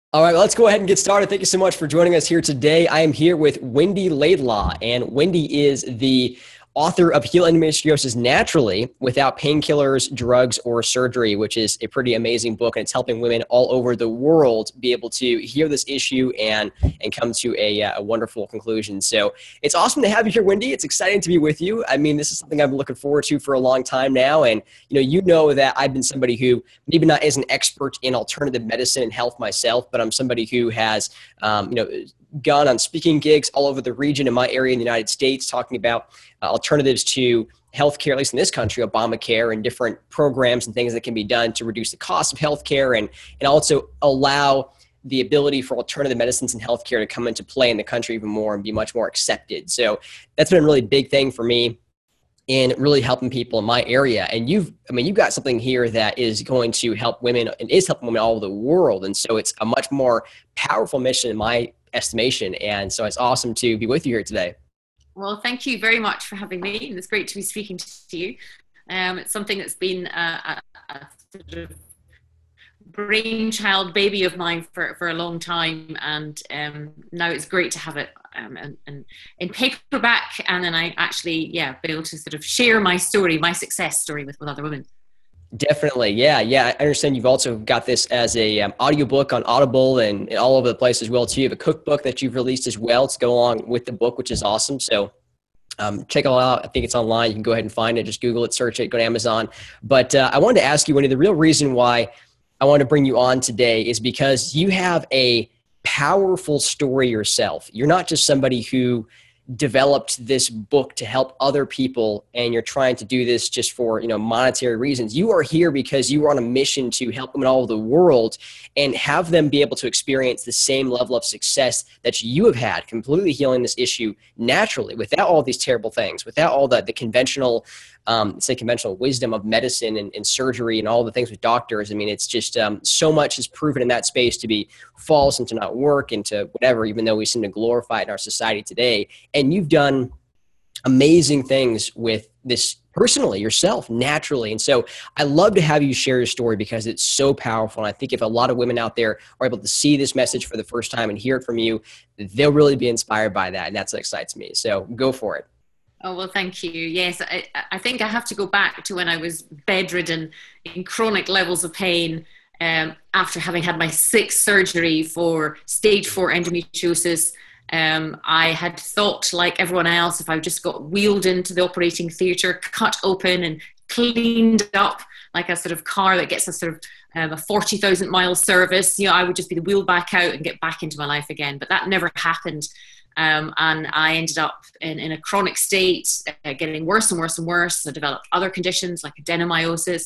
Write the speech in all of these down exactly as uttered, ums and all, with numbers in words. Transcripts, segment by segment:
All right, well, let's go ahead and get started. Thank you so much for joining us here today. I am here with Wendy Laidlaw, and Wendy is the author of Heal Endometriosis Naturally Without Painkillers, Drugs, or Surgery, which is a pretty amazing book, and it's helping women all over the world be able to hear this issue and and come to a, a wonderful conclusion. So it's awesome to have you here, Wendy. It's exciting to be with you. I mean, this is something I've been looking forward to for a long time now, and you know, you know that I've been somebody who maybe not is an expert in alternative medicine and health myself, but I'm somebody who has, um, you know, gone on speaking gigs all over the region in my area in the United States, talking about uh, alternatives to healthcare, at least in this country, Obamacare, and different programs and things that can be done to reduce the cost of healthcare and, and also allow the ability for alternative medicines and healthcare to come into play in the country even more and be much more accepted. So that's been a really big thing for me in really helping people in my area. And you've, I mean, you've got something here that is going to help women and is helping women all over the world. And so it's a much more powerful mission in my estimation. And so it's awesome to be with you here today. Well, thank you very much for having me. And it's great to be speaking to you. Um, it's something that's been a, a, a sort of brainchild baby of mine for, for a long time. And um, now it's great to have it um, in, in, in paperback. And then I actually, yeah, be able to sort of share my story, my success story with, with other women. Definitely. Yeah. Yeah. I understand you've also got this as a um, audiobook on Audible and, and all over the place as well too. You have a cookbook that you've released as well to go along with the book, which is awesome. So um, check it all out. I think it's online. You can go ahead and find it. Just Google it, search it, go to Amazon. But uh, I wanted to ask you, Wendy, the real reason why I want to bring you on today is because you have a powerful story yourself. You're not just somebody who developed this book to help other people and you're trying to do this just for, you know, monetary reasons. You are here because you are on a mission to help women all over the world and have them be able to experience the same level of success that you have had, completely healing this issue naturally without all these terrible things, without all the, the conventional, um, say conventional wisdom of medicine and, and surgery and all the things with doctors. I mean, it's just um, so much is proven in that space to be false and to not work and to whatever, even though we seem to glorify it in our society today. And you've done amazing things with this personally, yourself, naturally. And so I love to have you share your story because it's so powerful. And I think if a lot of women out there are able to see this message for the first time and hear it from you, they'll really be inspired by that. And that's what excites me. So go for it. Oh, well, thank you. Yes, I, I think I have to go back to when I was bedridden in chronic levels of pain um, after having had my sixth surgery for stage four endometriosis. Um, I had thought, like everyone else, if I just got wheeled into the operating theatre, cut open and cleaned up like a sort of car that gets a sort of um, a forty thousand mile service, you know, I would just be wheeled back out and get back into my life again. But that never happened. Um, and I ended up in, in a chronic state, uh, getting worse and worse and worse. I developed other conditions like adenomyosis.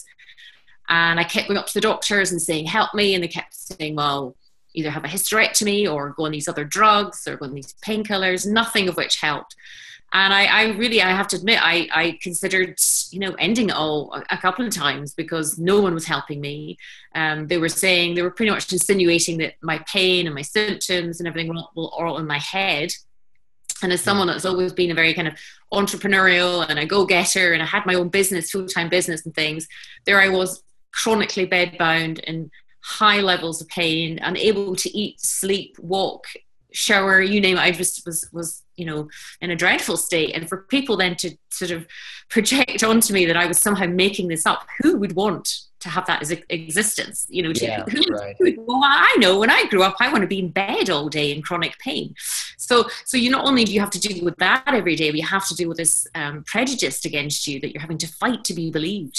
And I kept going up to the doctors and saying, help me. And they kept saying, well, either have a hysterectomy or go on these other drugs or go on these painkillers, nothing of which helped. And I, I really, I have to admit, I, I considered, you know, ending it all a, a couple of times because no one was helping me. Um, they were saying, they were pretty much insinuating that my pain and my symptoms and everything were all, were all in my head. And as someone that's always been a very kind of entrepreneurial and a go-getter, and I had my own business, full-time business and things, there I was chronically bedbound in high levels of pain, unable to eat, sleep, walk, shower, you name it. I just was, was, you know, in a dreadful state. And for people then to sort of project onto me that I was somehow making this up, who would want to have that as a existence? You know, to, Yeah, who, right. who, well, I know when I grew up, I want to be in bed all day in chronic pain. So, so you not only do you have to deal with that every day, but you have to deal with this um, prejudice against you that you're having to fight to be believed.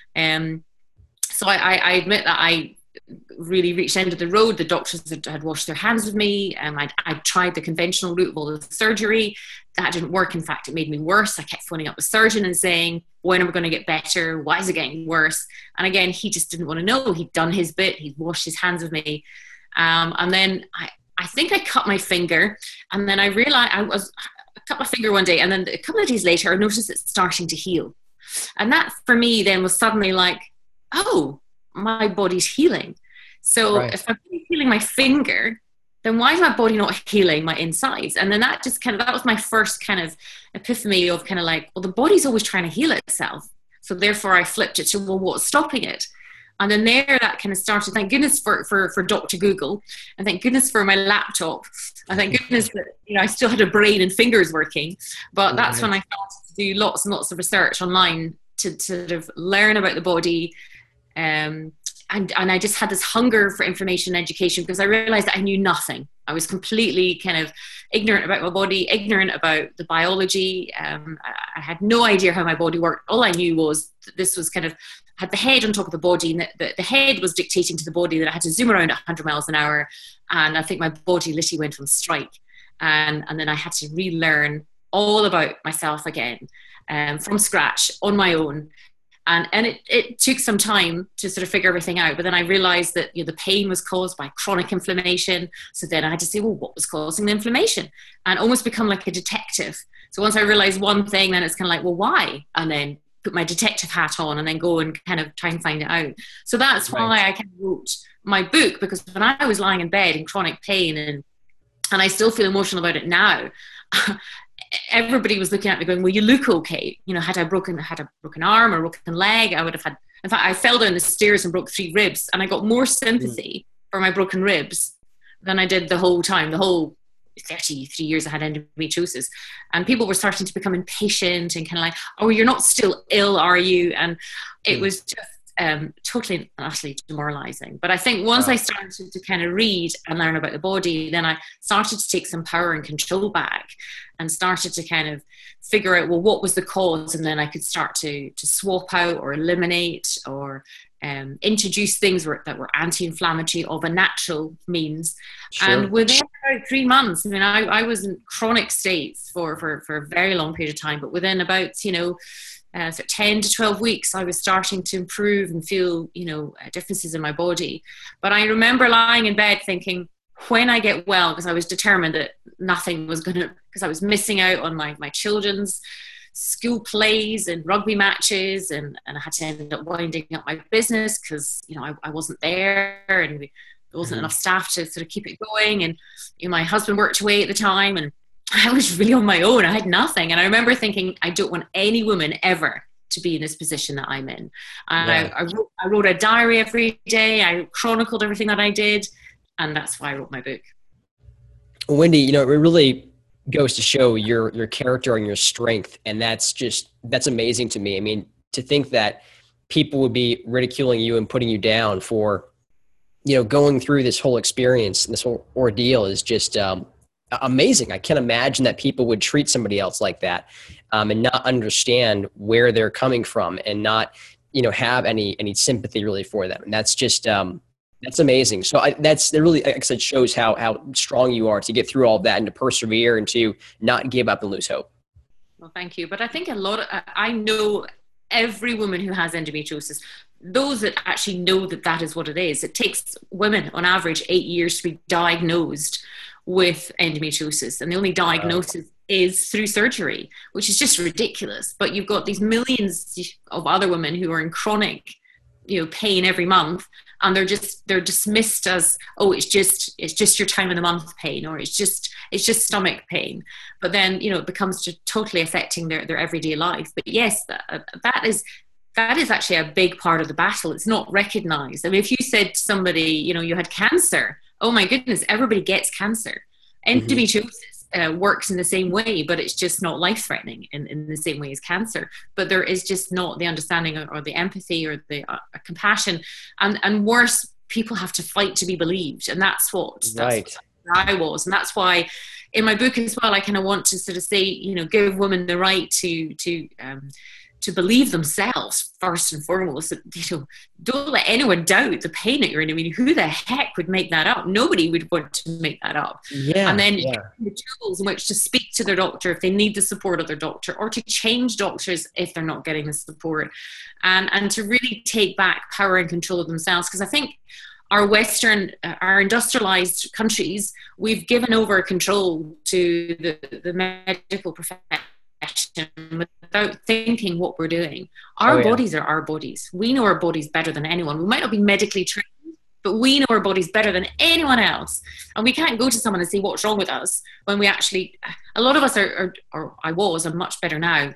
Um, so I, I, I admit that I really reached the end of the road. The doctors had, had washed their hands with me. Um, I'd, I'd tried the conventional route of all the surgery. That didn't work. In fact, it made me worse. I kept phoning up the surgeon and saying, when am I going to get better? Why is it getting worse? And again, he just didn't want to know. He'd done his bit. He'd washed his hands with me. Um, and then I, I think I cut my finger. And then I realized I was I cut my finger one day. And then a couple of days later, I noticed it's starting to heal. And that for me then was suddenly like, oh, my body's healing. So Right. if I'm healing my finger, then why is my body not healing my insides? And then that just kind of, that was my first kind of epiphany of kind of like, well, the body's always trying to heal itself. So therefore I flipped it to, well, what's stopping it? And then there, that kind of started. Thank goodness for, for, for Doctor Google, and thank goodness for my laptop, and thank goodness that, you know, I still had a brain and fingers working. But that's when I started to do lots and lots of research online to, to sort of learn about the body. Um, and, and I just had this hunger for information and education, because I realized that I knew nothing. I was completely kind of ignorant about my body, ignorant about the biology. Um, I, I had no idea how my body worked. All I knew was that this was kind of, had the head on top of the body, and the, the, the head was dictating to the body that I had to zoom around at one hundred miles an hour. And I think my body literally went on strike. And, and then I had to relearn all about myself again, um, from scratch, on my own. And, and it, it took some time to sort of figure everything out. But then I realized that, you know, the pain was caused by chronic inflammation. So then I had to say, well, what was causing the inflammation? And almost become like a detective. So once I realized one thing, then it's kind of like, well, why? And then put my detective hat on and then go and kind of try and find it out. So that's right. why I kind of wrote my book, because when I was lying in bed in chronic pain, and and I still feel emotional about it now, everybody was looking at me going, well, you look okay. You know, had I broken, had a broken arm or broken leg, I would have had, in fact, I fell down the stairs and broke three ribs, and I got more sympathy mm. for my broken ribs than I did the whole time, the whole thirty-three years I had endometriosis. And people were starting to become impatient and kind of like, oh, you're not still ill, are you? And it mm. was just um, totally and utterly demoralizing. But I think once wow. I started to kind of read and learn about the body, then I started to take some power and control back, and started to kind of figure out, well, what was the cause? And then I could start to to swap out or eliminate or um, introduce things were, that were anti-inflammatory of a natural means. Sure. And within about three months, I mean, I, I was in chronic states for, for, for a very long period of time, but within about, you know, uh, so ten to twelve weeks, I was starting to improve and feel, you know, uh, differences in my body. But I remember lying in bed thinking, when I get well, because I was determined that nothing was going to, because I was missing out on my, my children's school plays and rugby matches, and, and I had to end up winding up my business because, you know, I, I wasn't there, and there wasn't mm-hmm. enough staff to sort of keep it going. And, you know, my husband worked away at the time, and I was really on my own. I had nothing. And I remember thinking, I don't want any woman ever to be in this position that I'm in. And yeah. I, I, wrote, I wrote a diary every day. I chronicled everything that I did. And that's why I wrote my book. Wendy, you know, it really goes to show your your character and your strength. And that's just, that's amazing to me. I mean, to think that people would be ridiculing you and putting you down for, you know, going through this whole experience and this whole ordeal is just um, amazing. I can't imagine that people would treat somebody else like that um, and not understand where they're coming from and not, you know, have any any sympathy really for them. And that's just, um, that's amazing. So I, that's, that really, like I said, shows how, how strong you are to get through all of that and to persevere and to not give up and lose hope. Well, thank you. But I think a lot of, I know every woman who has endometriosis, those that actually know that that is what it is. It takes women on average eight years to be diagnosed with endometriosis. And the only diagnosis wow. is through surgery, which is just ridiculous. But you've got these millions of other women who are in chronic, you know, pain every month, and they're just, they're dismissed as, oh, it's just, it's just your time of the month pain, or it's just, it's just stomach pain. But then, you know, it becomes just totally affecting their, their everyday life. But yes, that, that is, that is actually a big part of the battle. It's not recognized. I mean, if you said to somebody, you know, you had cancer, oh my goodness, everybody gets cancer. Endometriosis mm-hmm. uh, works in the same way, but it's just not life-threatening in, in the same way as cancer. But there is just not the understanding or, or the empathy or the uh, compassion. And, and worse, people have to fight to be believed. And that's what, right. that's what I was. And that's why in my book as well, I kind of want to sort of say, you know, give women the right to, to, um, to believe themselves first and foremost. That, you know, don't let anyone doubt the pain that you're in. I mean, who the heck would make that up? Nobody would want to make that up. Yeah, and then yeah. the tools in which to speak to their doctor if they need the support of their doctor, or to change doctors if they're not getting the support, and and to really take back power and control of themselves. Because I think our Western, uh, our industrialized countries, we've given over control to the, the medical profession without thinking what we're doing. Our oh, yeah. bodies are our bodies. We know our bodies better than anyone. We might not be medically trained, but we know our bodies better than anyone else. And we can't go to someone and say what's wrong with us when we actually, a lot of us are, are or I was, I'm much better now,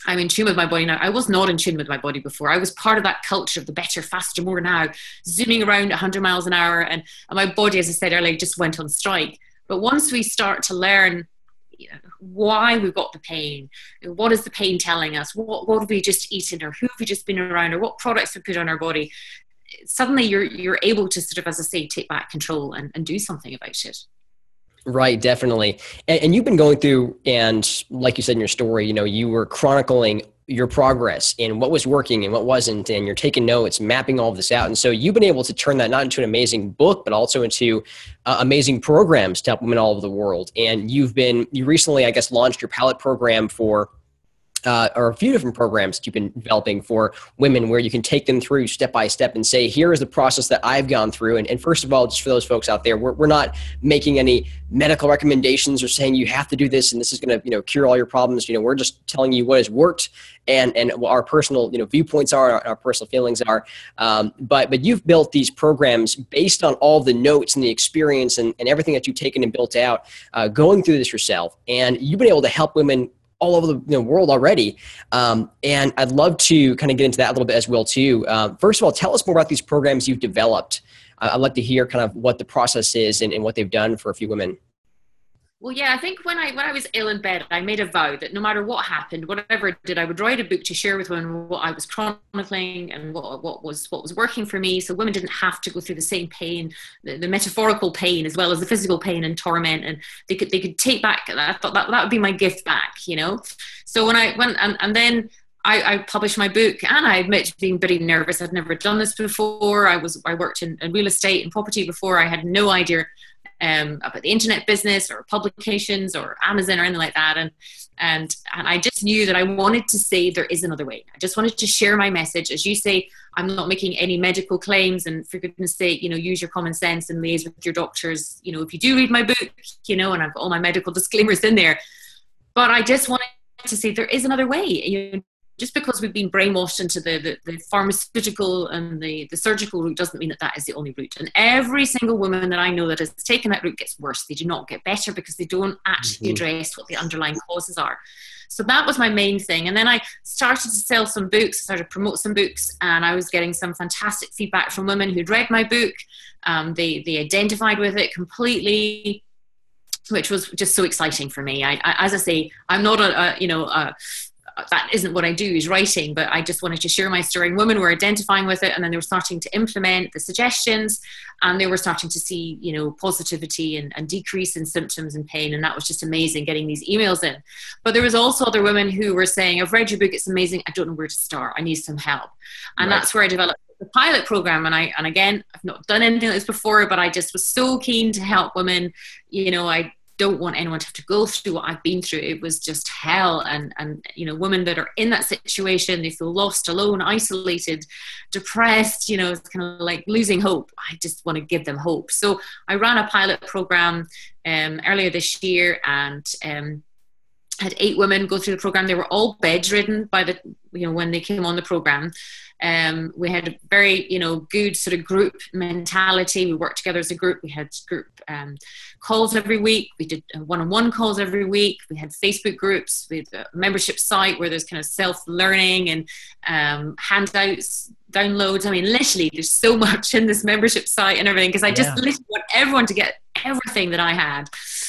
I'm in tune with my body now. I was not in tune with my body before. I was part of that culture of the better, faster, more now, zooming around one hundred miles an hour. And, and my body, as I said earlier, just went on strike. But once we start to learn, you know, why we've got the pain, what is the pain telling us, what, what have we just eaten, or who have we just been around, or what products we put on our body, suddenly you're you're able to sort of, as I say, take back control and, and do something about it. Right, definitely. And, and you've been going through, and like you said in your story, you know, you were chronicling your progress and what was working and what wasn't, and you're taking notes, mapping all of this out. And so you've been able to turn that not into an amazing book, but also into uh, amazing programs to help women all over the world. And you've been, you recently, I guess, launched your pilot program for Uh, or a few different programs that you've been developing for women, where you can take them through step by step and say, here is the process that I've gone through. And, and first of all, just for those folks out there, we're, we're not making any medical recommendations or saying you have to do this and this is going to, you know, cure all your problems. You know, we're just telling you what has worked and, and what our personal, you know, viewpoints are, our, our personal feelings are. Um, but, but you've built these programs based on all the notes and the experience and, and everything that you've taken and built out, uh, going through this yourself. And you've been able to help women all over the you know, world already. Um, and I'd love to kind of get into that a little bit as well too. Um, first of all, tell us more about these programs you've developed. Uh, I'd like to hear kind of what the process is and, and what they've done for a few women. Well, yeah, I think when I when I was ill in bed, I made a vow that no matter what happened, whatever I did, I would write a book to share with women what I was chronicling and what what was what was working for me, so women didn't have to go through the same pain, the, the metaphorical pain as well as the physical pain and torment, and they could they could take back. I thought that that would be my gift back, you know. So when I went and, and then. I, I published my book, and I admit being pretty nervous. I'd never done this before. I was I worked in, in real estate and property before. I had no idea um, about the internet business or publications or Amazon or anything like that. And and and I just knew that I wanted to say there is another way. I just wanted to share my message. As you say, I'm not making any medical claims, and for goodness sake, you know, use your common sense and liaise with your doctors. You know, if you do read my book, you know, and I've got all my medical disclaimers in there. But I just wanted to say there is another way. You know, just because we've been brainwashed into the, the, the pharmaceutical and the, the surgical route doesn't mean that that is the only route. And every single woman that I know that has taken that route gets worse. They do not get better because they don't actually Mm-hmm. address what the underlying causes are. So that was my main thing. And then I started to sell some books, started to promote some books, and I was getting some fantastic feedback from women who'd read my book. Um, they, they identified with it completely, which was just so exciting for me. I, I as I say, I'm not a, a you know, a, that isn't what I do, is writing, but I just wanted to share my story. And women were identifying with it, and then they were starting to implement the suggestions, and they were starting to see, you know, positivity and, and decrease in symptoms and pain. And that was just amazing, getting these emails in. But there was also other women who were saying, I've read your book, it's amazing, I don't know where to start, I need some help. And Right. that's where I developed the pilot program. And I, and again, I've not done anything like this before, but I just was so keen to help women. You know, I don't want anyone to have to go through what I've been through. It was just hell. And, and, you know, women that are in that situation, they feel lost, alone, isolated, depressed, you know, it's kind of like losing hope. I just want to give them hope. So I ran a pilot program um, earlier this year, and um, had eight women go through the program. They were all bedridden by the, you know, when they came on the program. Um, we had a very, you know, good sort of group mentality. We worked together as a group. We had group um, calls every week. We did one-on-one calls every week. We had Facebook groups. We had a membership site where there's kind of self-learning and um, handouts, downloads. I mean, literally, there's so much in this membership site and everything, because I just Yeah. literally want everyone to get everything that I had.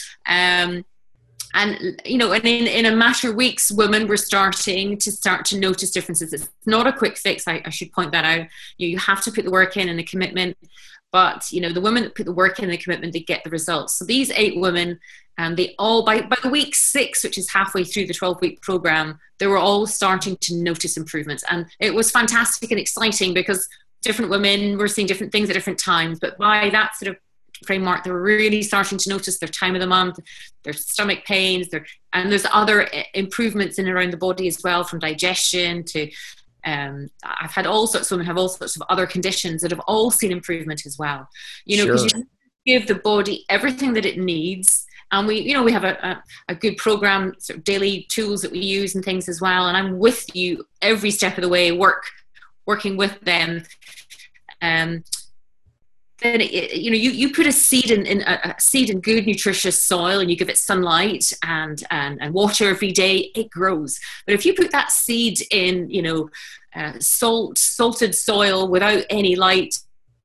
Um, And, you know, and in, in a matter of weeks, women were starting to start to notice differences. It's not a quick fix. I, I should point that out. You, you have to put the work in and the commitment. But, you know, the women that put the work in and the commitment, they get the results. So these eight women, um, they all, by, by week six, which is halfway through the twelve-week program, they were all starting to notice improvements. And it was fantastic and exciting, because different women were seeing different things at different times. But by that sort of framework, they were really starting to notice their time of the month, their stomach pains, their, and there's other improvements in and around the body as well, from digestion to um, I've had all sorts of women have all sorts of other conditions that have all seen improvement as well. You know, because Sure. you give the body everything that it needs. And we, you know, we have a, a, a good program, sort of daily tools that we use and things as well. And I'm with you every step of the way, work, working with them. Um, then it, you know, you, you put a seed in, in a, a seed in good nutritious soil, and you give it sunlight and, and and water every day, it grows. But if you put that seed in, you know, uh, salt salted soil without any light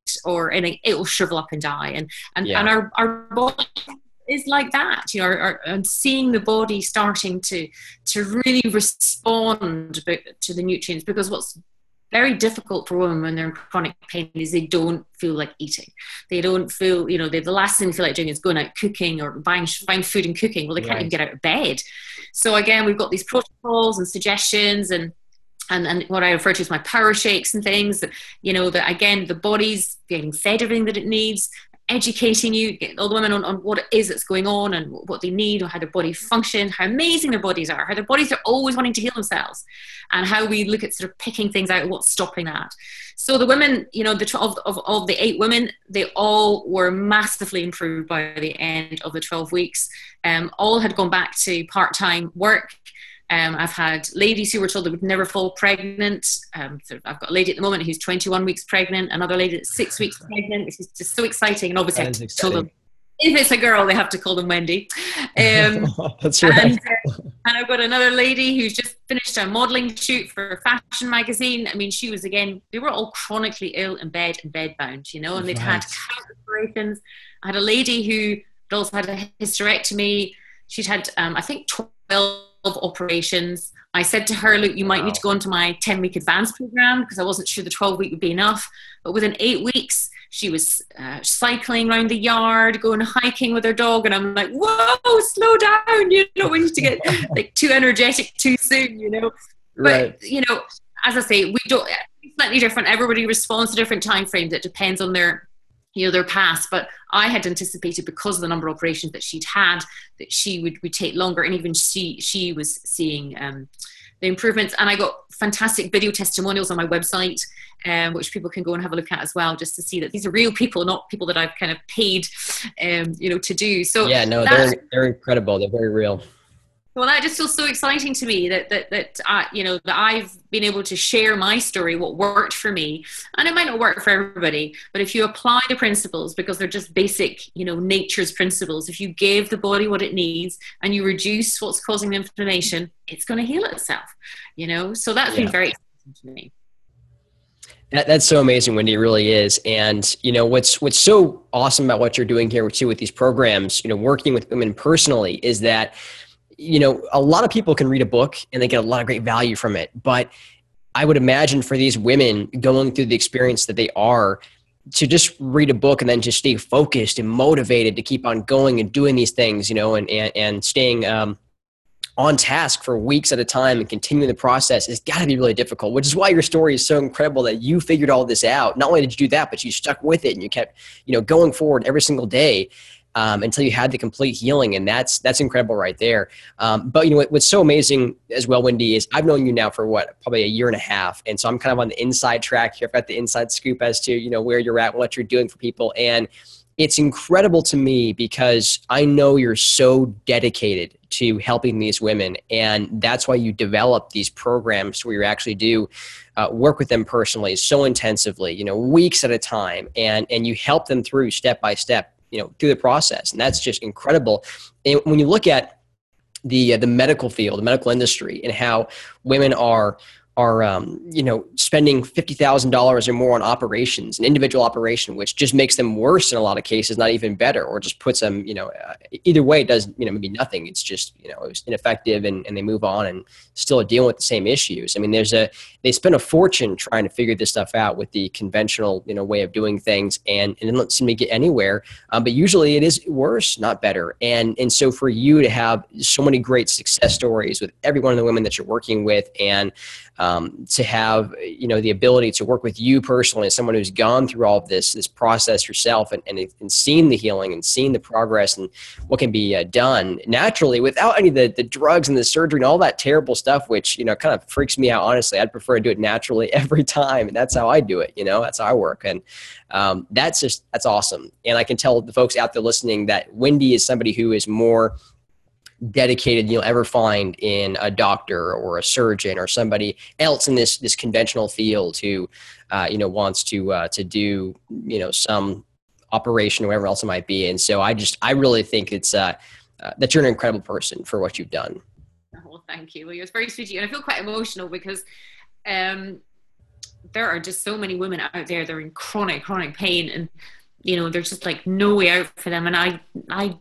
or anything, it will shrivel up and die. And and, yeah. and our, our body is like that, you know, our, our, and seeing the body starting to to really respond to the nutrients, because what's very difficult for women when they're in chronic pain is they don't feel like eating. They don't feel, you know, they, the last thing they feel like doing is going out cooking or buying, buying food and cooking. Well, they can't right. even get out of bed. So again, we've got these protocols and suggestions and And, and what I refer to as my power shakes and things that, you know, that again, the body's getting fed everything that it needs, educating you, getting all the women on, on what it is that's going on and what they need, or how their body function, how amazing their bodies are, how their bodies are always wanting to heal themselves, and how we look at sort of picking things out, what's stopping that. So the women, you know, the of, of, of the eight women, they all were massively improved by the end of the twelve weeks. Um, all had gone back to part-time work. Um, I've had ladies who were told they would never fall pregnant. Um, so I've got a lady at the moment who's twenty-one weeks pregnant, another lady that's six weeks pregnant, which is just so exciting. And obviously I told them, if it's a girl, they have to call them Wendy. Um, that's right. And, uh, and I've got another lady who's just finished a modelling shoot for a fashion magazine. I mean, she was, again, they were all chronically ill in bed and bedbound, you know, and they'd right. had countless operations. I had a lady who had also had a hysterectomy. She'd had, um, I think, twelve operations. I said to her, look, you might wow. need to go into my ten week advanced program, because I wasn't sure the twelve week would be enough. But within eight weeks, she was uh, cycling around the yard, going hiking with her dog. And I'm like, whoa, slow down. You don't want to get like too energetic too soon, you know. Right. But, you know, as I say, we don't, it's slightly different. Everybody responds to different time frames. It depends on their, you know, their past. But I had anticipated, because of the number of operations that she'd had, that she would, would take longer, and even she she was seeing um, the improvements. And I got fantastic video testimonials on my website, um, which people can go and have a look at as well, just to see that these are real people, not people that I've kind of paid, um, you know, to do. So yeah, no, they're they're incredible. They're very real. Well, that just feels so exciting to me that that that I, you know, that I've been able to share my story, what worked for me, and it might not work for everybody. But if you apply the principles, because they're just basic, you know, nature's principles, if you give the body what it needs and you reduce what's causing the inflammation, it's going to heal itself. You know, so that's yeah. been very exciting to me. That, that's so amazing, Wendy. It really is. And, you know, what's what's so awesome about what you're doing here too with these programs, you know, working with women personally, is that, you know, a lot of people can read a book and they get a lot of great value from it. But I would imagine for these women going through the experience that they are, to just read a book and then just stay focused and motivated to keep on going and doing these things, you know, and, and, and staying um, on task for weeks at a time and continuing the process has got to be really difficult, which is why your story is so incredible, that you figured all this out. Not only did you do that, but you stuck with it and you kept, you know, going forward every single day. Um, until you had the complete healing. And that's, that's incredible right there. Um, but you know, what, what's so amazing as well, Wendy, is I've known you now for what, probably a year and a half. And so I'm kind of on the inside track here. I've got the inside scoop as to, you know, where you're at, what you're doing for people. And it's incredible to me, because I know you're so dedicated to helping these women. And that's why you develop these programs where you actually do uh, work with them personally, so intensively, you know, weeks at a time, and, and you help them through step by step, you know, through the process. And that's just incredible. And when you look at the, uh, the medical field, the medical industry, and how women are, are, um, you know, spending fifty thousand dollars or more on operations, an individual operation, which just makes them worse in a lot of cases, not even better, or just puts them, you know, uh, either way, it does, you know, maybe nothing. It's just, you know, it was ineffective, and, and they move on and still dealing with the same issues. I mean, there's a, they spend a fortune trying to figure this stuff out with the conventional, you know, way of doing things, and, and it doesn't seem to get anywhere. Um, but usually it is worse, not better. And, and so for you to have so many great success stories with every one of the women that you're working with, and um, to have, you know, the ability to work with you personally as someone who's gone through all of this, this process yourself, and, and, and seen the healing and seen the progress and what can be uh, done naturally without any of the, the drugs and the surgery and all that terrible stuff, which, you know, kind of freaks me out. Honestly, I'd prefer to do it naturally every time. And that's how I do it. You know, that's how I work. And um, that's just, that's awesome. And I can tell the folks out there listening that Wendy is somebody who is more dedicated you'll ever find in a doctor or a surgeon or somebody else in this this conventional field who uh, you know wants to uh, to do you know some operation, or whatever else it might be. And so I just, I really think it's, uh, uh, that you're an incredible person for what you've done. Oh, thank you. Well, it was very sweet of you. And I feel quite emotional because um, there are just so many women out there that are in chronic, chronic pain, and, you know, there's just like no way out for them. And I, I,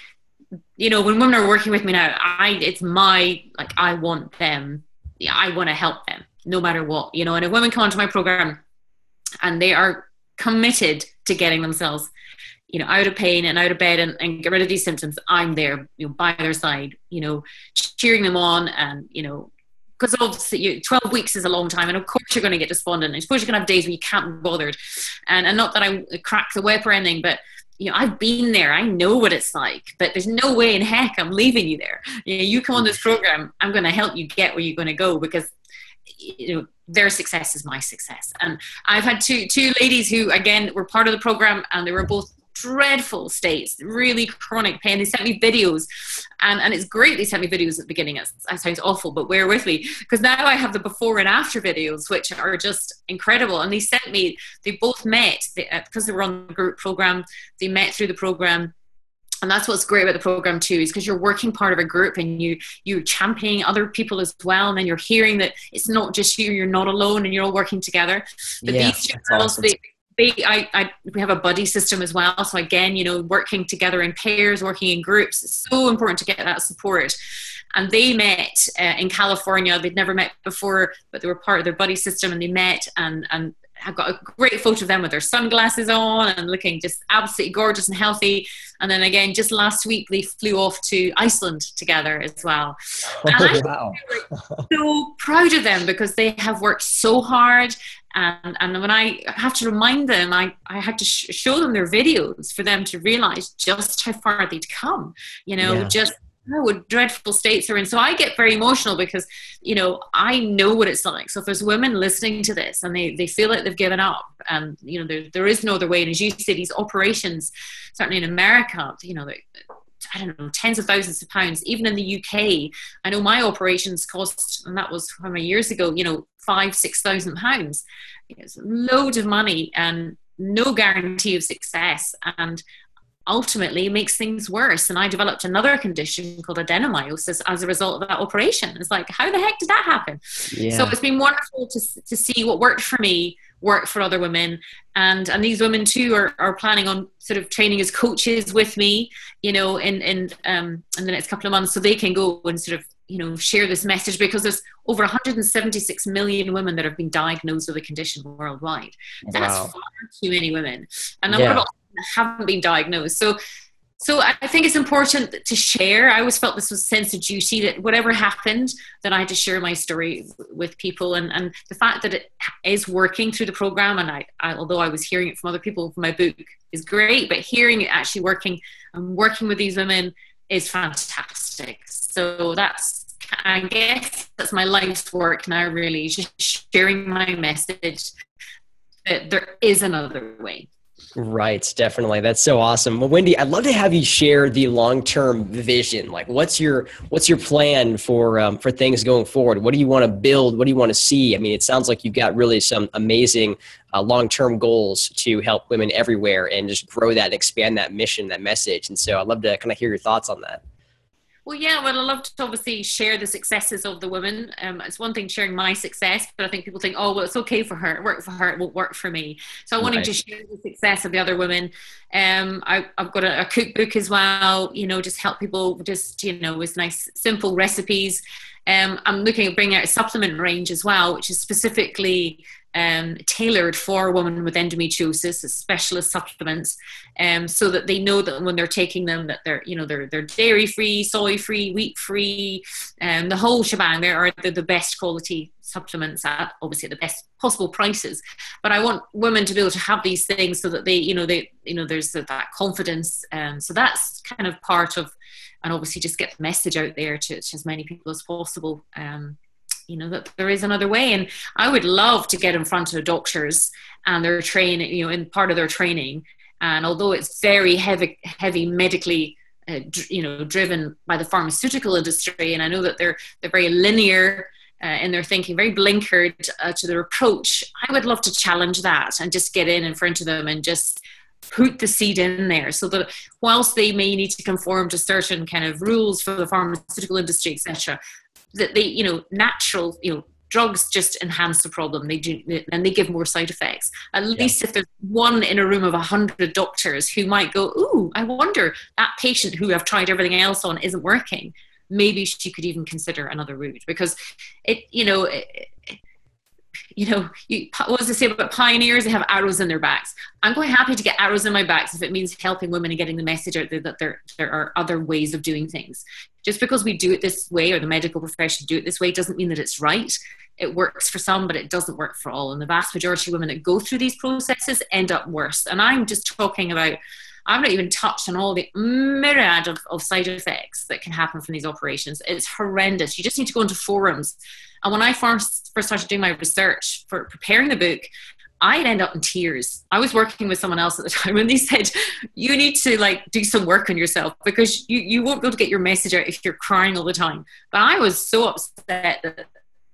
you know, when women are working with me now, I, it's my, like, I want them, yeah, I want to help them no matter what, you know. And if women come onto my program and they are committed to getting themselves, you know, out of pain and out of bed and, and get rid of these symptoms, I'm there, you know, by their side, you know, cheering them on. And, you know, because obviously you, twelve weeks is a long time, and of course you're going to get despondent. I suppose you're going to have days where you can't be bothered, and, and not that I crack the whip or anything, but, you know, I've been there. I know what it's like, but there's no way in heck I'm leaving you there. You know, you come on this program, I'm going to help you get where you're going to go, because, you know, their success is my success. And I've had two two ladies who, again, were part of the program, and they were both dreadful states, really chronic pain. They sent me videos, and, and it's great they sent me videos at the beginning. It, it sounds awful, but bear with me, because now I have the before and after videos, which are just incredible. And they sent me, they both met, they, uh, because they were on the group program, they met through the program. And that's what's great about the program too, is because you're working part of a group, and you, you're championing other people as well. And then you're hearing that it's not just you, you're not alone, and you're all working together. But yeah, these two girls, awesome. they, they, I, I, we have a buddy system as well. So again, you know, working together in pairs, working in groups, it's so important to get that support. And they met uh, in California. They'd never met before, but they were part of their buddy system, and they met, and, and I've got a great photo of them with their sunglasses on and looking just absolutely gorgeous and healthy. And then again, just last week, they flew off to Iceland together as well. And oh, I'm wow. so proud of them, because they have worked so hard. And, and when I have to remind them, I, I have to sh- show them their videos for them to realize just how far they'd come, you know, yeah. just oh, what dreadful states they're in. So I get very emotional, because, you know, I know what it's like. So if there's women listening to this and they, they feel like they've given up, and, you know, there, there is no other way. And as you say, these operations, certainly in America, you know, I don't know, tens of thousands of pounds. Even in the U K, I know my operations cost, and that was how many years ago, you know, five, six thousand pounds. It's loads of money and no guarantee of success. And ultimately it makes things worse. And I developed another condition called adenomyosis as a result of that operation. It's like, how the heck did that happen? Yeah. So it's been wonderful to to see what worked for me work for other women, and and these women too are, are planning on sort of training as coaches with me, you know, in in um in the next couple of months, so they can go and sort of, you know, share this message, because there's over one hundred seventy-six million women that have been diagnosed with a condition worldwide. That's wow. far too many women, and yeah. that haven't been diagnosed. So so I think it's important to share. I always felt this was a sense of duty, that whatever happened, that I had to share my story with people. And, and the fact that it is working through the program, and I, I although I was hearing it from other people from my book, is great, but hearing it actually working and working with these women is fantastic. So that's, I guess that's my life's work now, really, just sharing my message that there is another way. Right. Definitely. That's so awesome. Well, Wendy, I'd love to have you share the long-term vision. Like, what's your, what's your plan for, um, for things going forward? What do you want to build? What do you want to see? I mean, it sounds like you've got really some amazing uh, long-term goals to help women everywhere and just grow that and expand that mission, that message. And so I'd love to kind of hear your thoughts on that. Well, yeah, well, I love to obviously share the successes of the women. Um, it's one thing sharing my success, but I think people think, oh, well, it's okay for her. It worked for her. It won't work for me. So I wanted right. to share the success of the other women. Um, I, I've got a, a cookbook as well, you know, just help people just, you know, with nice, simple recipes. Um, I'm looking at bringing out a supplement range as well, which is specifically um, tailored for women with endometriosis, specialist supplements, um, so that they know that when they're taking them, that they're, you know, they're they're dairy free, soy free, wheat free, and um, the whole shebang. They are the, the best quality supplements at obviously at the best possible prices. But I want women to be able to have these things so that they, you know, they, you know, there's that confidence. Um, so that's kind of part of, and obviously just get the message out there to, to as many people as possible. Um, you know, that there is another way. And I would love to get in front of doctors and their training, you know, in part of their training. And although it's very heavy, heavy medically, uh, dr- you know, driven by the pharmaceutical industry, and I know that they're they're very linear uh, in their thinking, very blinkered uh, to their approach. I would love to challenge that and just get in in front of them and just put the seed in there so that whilst they may need to conform to certain kind of rules for the pharmaceutical industry, et cetera, that they, you know, natural, you know, drugs just enhance the problem. They do, and they give more side effects. At least yeah. if there's one in a room of a hundred doctors who might go, ooh, I wonder, that patient who I've tried everything else on isn't working, maybe she could even consider another route. Because it, you know, it, you know, you, what does it say about pioneers? They have arrows in their backs. I'm quite happy to get arrows in my backs if it means helping women and getting the message out there that there, there are other ways of doing things. Just because we do it this way, or the medical profession do it this way, doesn't mean that it's right. It works for some, but it doesn't work for all. And the vast majority of women that go through these processes end up worse. And I'm just talking about, I've not even touched on all the myriad of, of side effects that can happen from these operations. It's horrendous. You just need to go into forums. And when I first, first started doing my research for preparing the book, I'd end up in tears. I was working with someone else at the time and they said, you need to like do some work on yourself because you, you won't be able to get your message out if you're crying all the time. But I was so upset that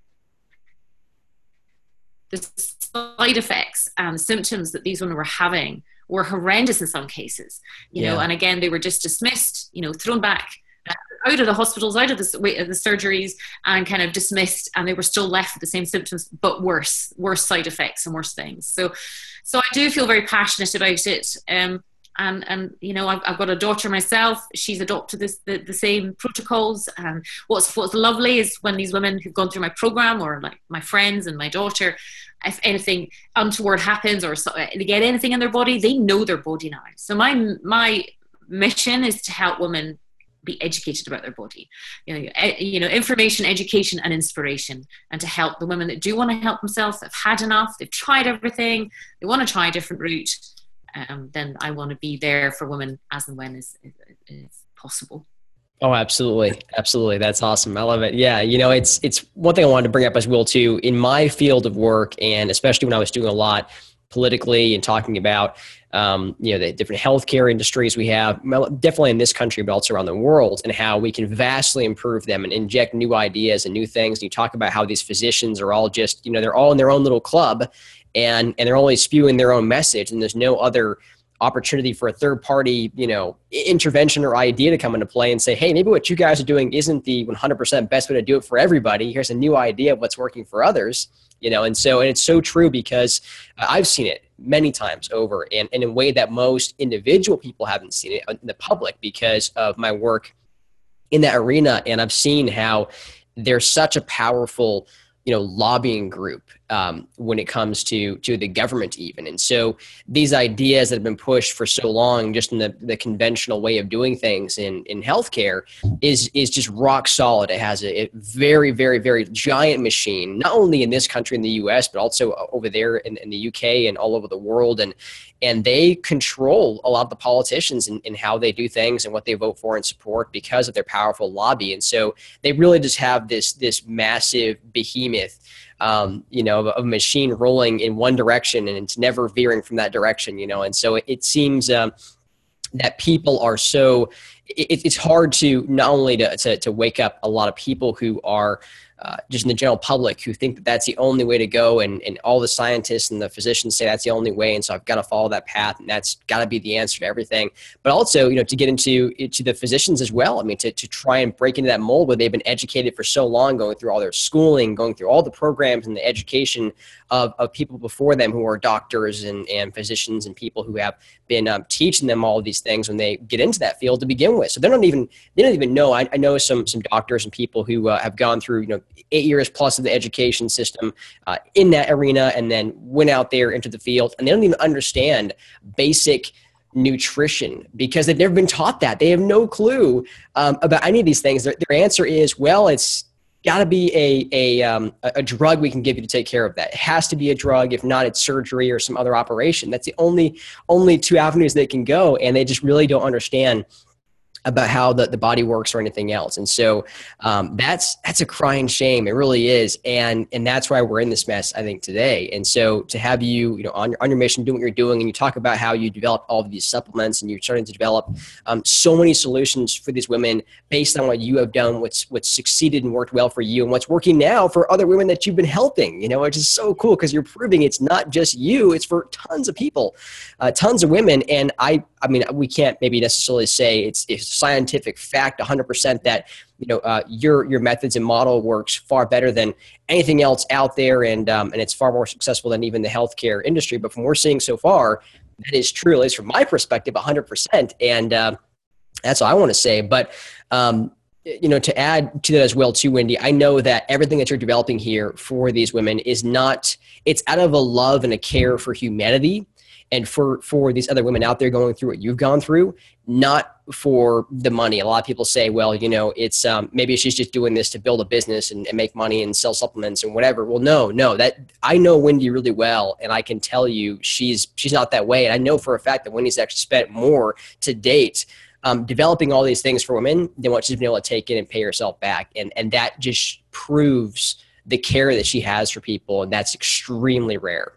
the side effects and symptoms that these women were having were horrendous in some cases, you yeah. know, and again, they were just dismissed, you know, thrown back out of the hospitals, out of the, the surgeries and kind of dismissed, and they were still left with the same symptoms, but worse, worse side effects and worse things. So, so I do feel very passionate about it. Um, and, and, you know, I've, I've got a daughter myself. She's adopted this, the, the same protocols. And what's, what's lovely is when these women who've gone through my program, or like my friends and my daughter, if anything untoward happens or so, they get anything in their body, they know their body now. So my, my mission is to help women be educated about their body, you know, you know, information, education, and inspiration, and to help the women that do want to help themselves, have had enough, they've tried everything, they want to try a different route. Um, then I want to be there for women as and when is, is, is possible. Oh, absolutely. Absolutely. That's awesome. I love it. Yeah. You know, it's, it's one thing I wanted to bring up as well too, in my field of work, and especially when I was doing a lot politically and talking about, um, you know, the different healthcare industries we have, definitely in this country, but also around the world, and how we can vastly improve them and inject new ideas and new things. And you talk about how these physicians are all just, you know, they're all in their own little club, and, and they're only spewing their own message, and there's no other opportunity for a third party, you know, intervention or idea to come into play and say, hey, maybe what you guys are doing isn't the one hundred percent best way to do it for everybody. Here's a new idea of what's working for others, you know? And so, and it's so true, because uh, I've seen it many times over, and, and in a way that most individual people haven't seen it in the public because of my work in that arena. And I've seen how there's such a powerful, you know, lobbying group um, when it comes to to the government even. And so these ideas that have been pushed for so long, just in the, the conventional way of doing things in, in healthcare, is is just rock solid. It has a, a very, very, very giant machine, not only in this country, in the U S, but also over there in, in the U K and all over the world. And and they control a lot of the politicians in, in how they do things and what they vote for and support because of their powerful lobby. And so they really just have this this massive behemoth, um, you know, of, of a machine rolling in one direction, and it's never veering from that direction, you know. And so it, it seems um, that people are so, it, it's hard to not only to, to, to wake up a lot of people who are Uh, just in the general public, who think that that's the only way to go, and, and all the scientists and the physicians say that's the only way, and so I've got to follow that path, and that's got to be the answer to everything. But also, you know, to get into to the physicians as well. I mean, to to try and break into that mold where they've been educated for so long, going through all their schooling, going through all the programs and the education of, of people before them who are doctors and, and physicians and people who have been um, teaching them all of these things when they get into that field to begin with. So they don't even they don't even know. I, I know some some doctors and people who uh, have gone through, you know, eight years plus of the education system uh, in that arena, and then went out there into the field, and they don't even understand basic nutrition because they've never been taught that. They have no clue um, about any of these things. Their, their answer is, well, it's got to be a, a, um, a drug we can give you to take care of that. It has to be a drug. If not, it's surgery or some other operation. That's the only, only two avenues they can go. And they just really don't understand about how the, the body works or anything else. And so um, that's that's a crying shame. It really is. And and that's why we're in this mess, I think, today. And so to have you, you know, on your, on your mission, doing what you're doing, and you talk about how you develop all of these supplements and you're starting to develop um, so many solutions for these women based on what you have done, what's what's succeeded and worked well for you, and what's working now for other women that you've been helping, you know, which is so cool because you're proving it's not just you, it's for tons of people, uh, tons of women. And I, I mean, we can't maybe necessarily say it's, it's scientific fact one hundred percent that, you know, uh, your your methods and model works far better than anything else out there, and um, and it's far more successful than even the healthcare industry. But from what we're seeing so far, that is true, at least from my perspective, one hundred percent. And uh, that's all I want to say. But um, you know, to add to that as well, too, Wendy, I know that everything that you're developing here for these women is not, it's out of a love and a care for humanity. And for, for these other women out there going through what you've gone through, not for the money. A lot of people say, well, you know, it's um, maybe she's just doing this to build a business and, and make money and sell supplements and whatever. Well, no, no, that I know Wendy really well. And I can tell you she's, she's not that way. And I know for a fact that Wendy's actually spent more to date um, developing all these things for women than what she's been able to take in and pay herself back. And, and that just proves the care that she has for people. And that's extremely rare.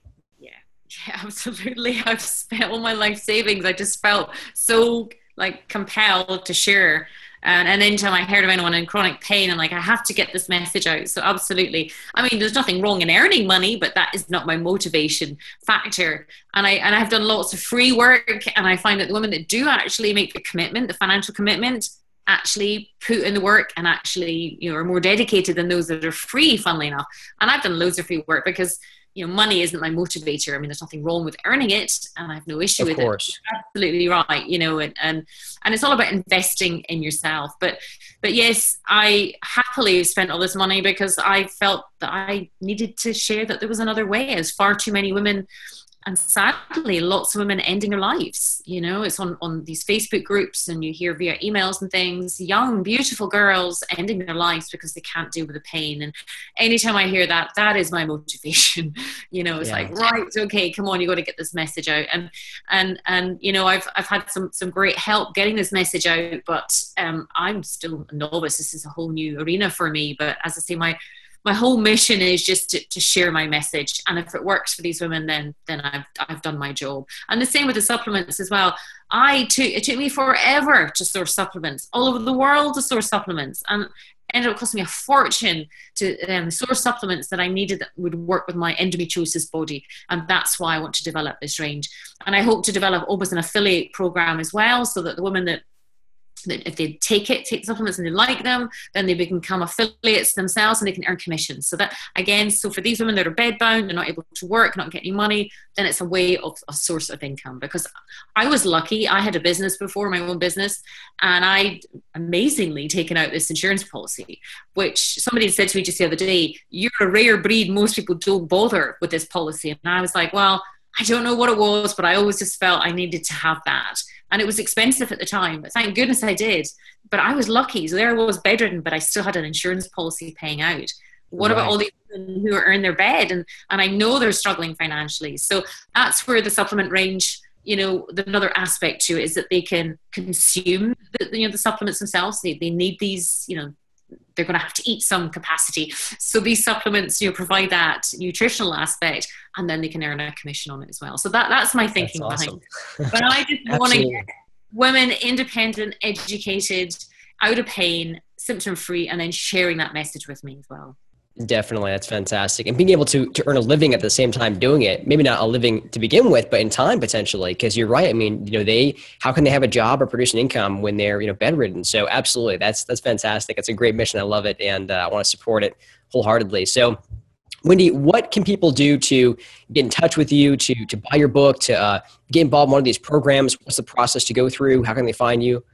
Yeah, absolutely. I've spent all my life savings. I just felt so like compelled to share. And, and anytime I heard of anyone in chronic pain, I'm like, I have to get this message out. So absolutely. I mean, there's nothing wrong in earning money, but that is not my motivation factor. And I, and I've done lots of free work, and I find that the women that do actually make the commitment, the financial commitment, actually put in the work and actually, you know, are more dedicated than those that are free, funnily enough. And I've done loads of free work because, you know, money isn't my motivator. I mean, there's nothing wrong with earning it, and I have no issue of with course. it. You're absolutely right. You know, and, and, and it's all about investing in yourself. But, but yes, I happily spent all this money because I felt that I needed to share that there was another way, as far too many women, and sadly, lots of women ending their lives. You know, it's on, on these Facebook groups, and you hear via emails and things, young, beautiful girls ending their lives because they can't deal with the pain. And anytime I hear that, that is my motivation. You know, it's yeah. like, right, okay, come on, you got to get this message out. And, and, and, you know, I've, I've had some, some great help getting this message out, but um, I'm still a novice. This is a whole new arena for me. But as I say, my, My whole mission is just to, to share my message. And if it works for these women, then then I've I've done my job. And the same with the supplements as well. I took, it took me forever to source supplements, all over the world to source supplements. And it ended up costing me a fortune to um, source supplements that I needed that would work with my endometriosis body. And that's why I want to develop this range. And I hope to develop almost an affiliate program as well, so that the women that that if they take it, take supplements and they like them, then they become affiliates themselves and they can earn commissions. So that, again, so for these women that are bedbound, they're not able to work, not get any money, then it's a way of a source of income. Because I was lucky, I had a business before, my own business, and I amazingly taken out this insurance policy, which somebody said to me just the other day, you're a rare breed, most people don't bother with this policy. And I was like, well, I don't know what it was, but I always just felt I needed to have that. And it was expensive at the time, but thank goodness I did. But I was lucky. So there I was bedridden, but I still had an insurance policy paying out. What right. about all these women who are in their bed? And, and I know they're struggling financially. So that's where the supplement range, you know, the another aspect to it is that they can consume the, you know, the supplements themselves. They, they need these, you know, they're going to have to eat some capacity. So these supplements, you know, provide that nutritional aspect, and then they can earn a commission on it as well. So that that's my thinking that's awesome. behind it. But I just want to get women independent, educated, out of pain, symptom free, and then sharing that message with me as well. Definitely. That's fantastic. And being able to, to earn a living at the same time doing it, maybe not a living to begin with, but in time potentially, because you're right. I mean, you know, they, how can they have a job or produce an income when they're, you know, bedridden? So absolutely. That's, that's fantastic. It's a great mission. I love it. And uh, I want to support it wholeheartedly. So Wendy, what can people do to get in touch with you, to, to buy your book, to uh, get involved in one of these programs? What's the process to go through? How can they find you?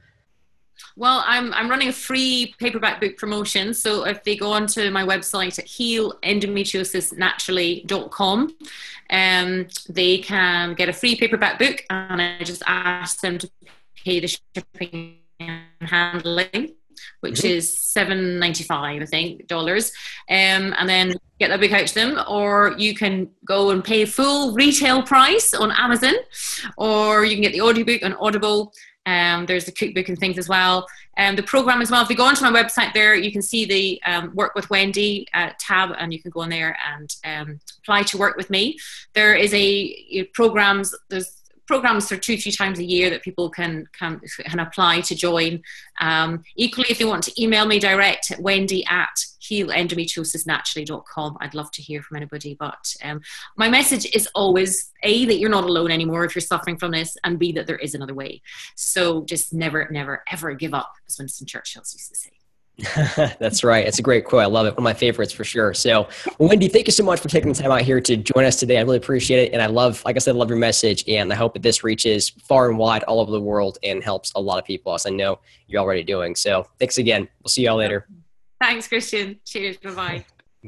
Well, I'm I'm running a free paperback book promotion. So if they go onto my website at heal endometriosis naturally dot com, um, they can get a free paperback book, and I just ask them to pay the shipping and handling, which mm-hmm. is seven ninety-five, I think, dollars, um, and then get that book out to them. Or you can go and pay full retail price on Amazon, or you can get the audiobook on Audible. Um, there's the cookbook and things as well. Um, the program as well, if you go onto my website there, you can see the um, Work with Wendy uh, tab, and you can go in there and um, apply to work with me. There is a you know, programs, there's programs for two, three times a year that people can can, can apply to join. Um, equally, if they want to email me direct at wendy at heal endometriosis naturally dot com, I'd love to hear from anybody. But um, my message is always, A, that you're not alone anymore if you're suffering from this, and B, that there is another way. So just never, never, ever give up, as Winston Churchill used to say. That's right. It's a great quote. I love it. One of my favorites for sure. So, Wendy, thank you so much for taking the time out here to join us today. I really appreciate it. And I love, like I said, I love your message. And I hope that this reaches far and wide all over the world and helps a lot of people, as I know you're already doing. So thanks again. We'll see you all later. Thanks, Christian. Cheers. Bye-bye.